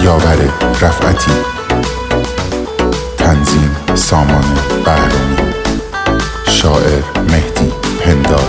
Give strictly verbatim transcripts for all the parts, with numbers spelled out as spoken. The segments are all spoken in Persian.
یاور رفعتی. تنظیم سامان بهرامی. شاعر مهدی پندار.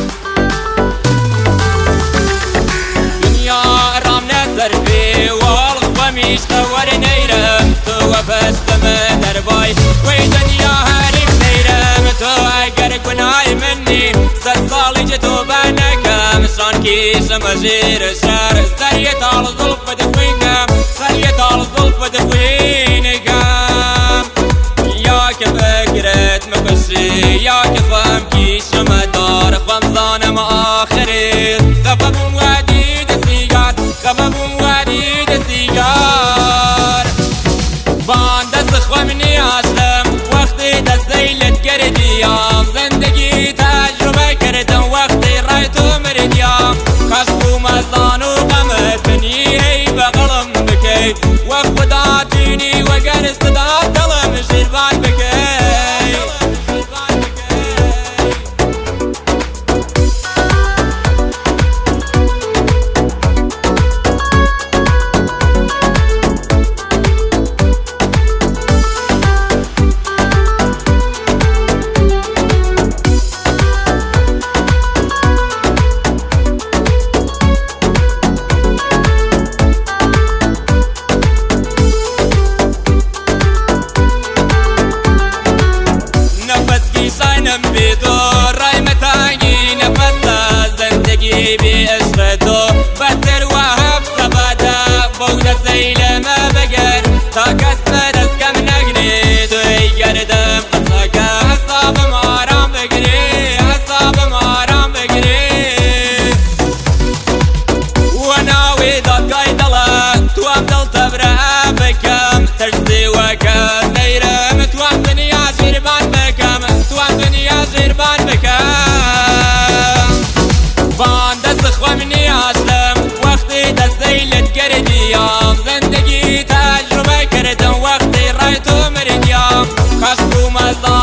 دنیا رام نظر فی والغ ومیش خور نیرم تو و بستم دربای وی دنیا هریب نیرم تو اگر گناهی منی صد سالی جتو بنکم شان کیشم جیر شر سریت آل ظلف دخوینکم سریت آل ظلف دخوینکم یا که فکرت مکشی یا که فهم کیشم دار خم زانم آخری خفم وادی دسیگار خفم وادی دسیگار بان دست خم نیاشتم وقتی دست دیلت کردیم زندگی تجربه کردم وقتی رای تو مردیم کاش بوم از آن و غمت کنی ای بغلم بکی و خدا تینی و گر استداد دلم شیربان بکی ساینم بی تو رای متاگی نفس زندگی بی عشق تو بدتر و حب سبادا بود سیل ما بگر تا کس دست کم نگری توی گردم قصاکا حسابم آرام بگری حسابم آرام بگری و ناوی دادگای دلا تو هم دل تبره بکم ترسی و کس نیرم تو هم دنیا شیربان بکم تو هم دنیا شیربان بکم بان دست خواهم نیاشتم وقتی دست دیلت کردیم زندگی تجربه کردم وقتی رای تو مردیم کاش بوم از